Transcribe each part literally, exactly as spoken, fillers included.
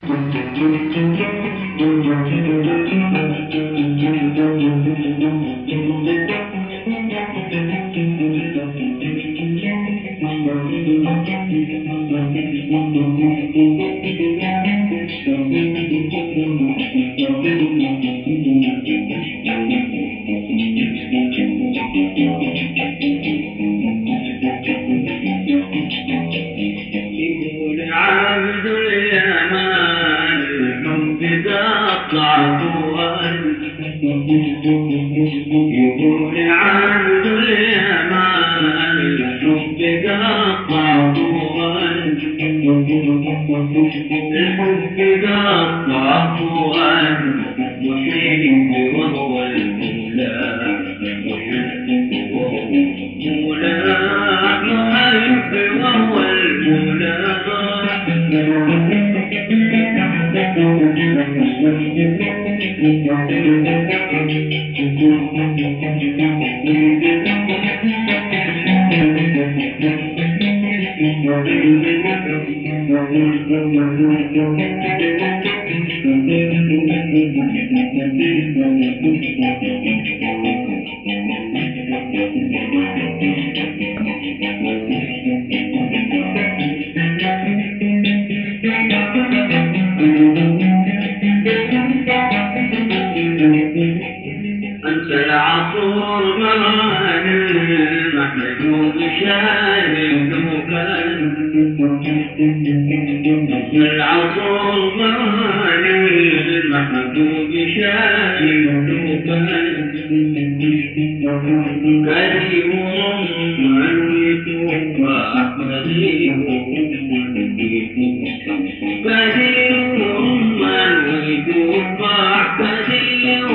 يقول عبد اليمان الحب قطع فؤاد، يقول عبد اليمان الحب قطع فؤاد، الحب قطع فؤاد، محب وهو المولى، محب وهو المولى، محب وهو المولى. أنت العصور مان المحجوب شاربك، أنت العصور مان المحجوب شاربك، كريم ملوك وأحمديه، كريم ملوك وأحمديه،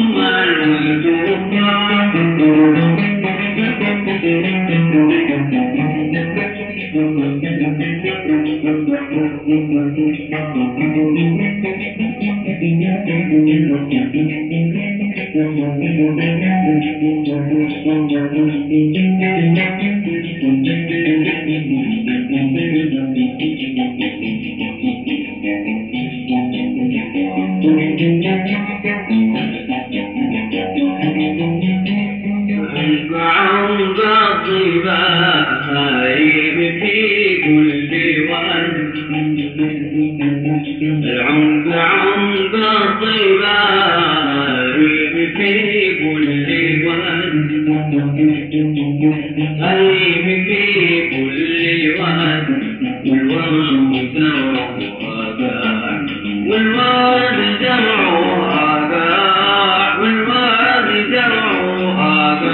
العنق طيب في كل واد، العنق عنق طيب في كل واد، طيب في كل واد، والورد زرعها والورد زرعها والورد زرعها.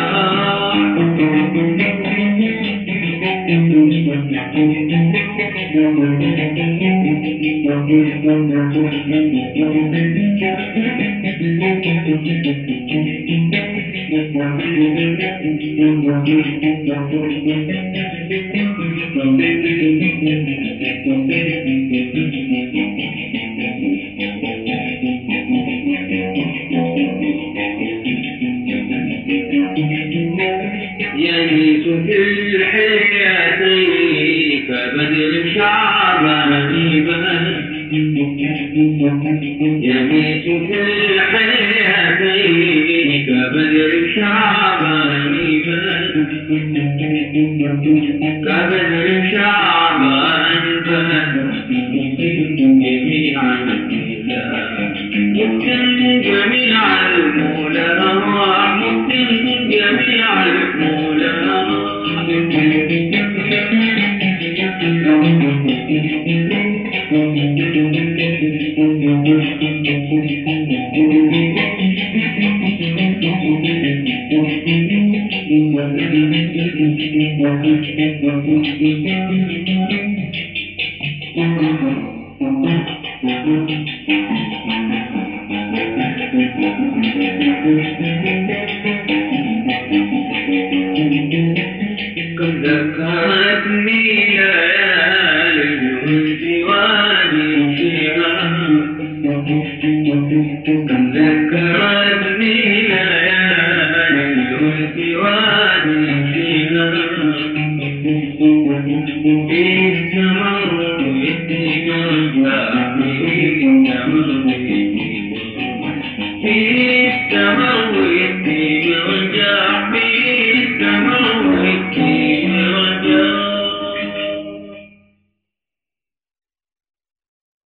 يميت في الحياتين كبدر شعبان بان، يميت في الحياتين كبدر شعبان بان، كبدر شعبان بان، جميعا المولى، ممكن جميع المولى، ممكن جميع المولى. كم ذكرتني ليالي الأنس وادي الشهام، كم ذكرتني ليالي الأنس وادي الشهام، إذ تمر إذ في السهر وانتي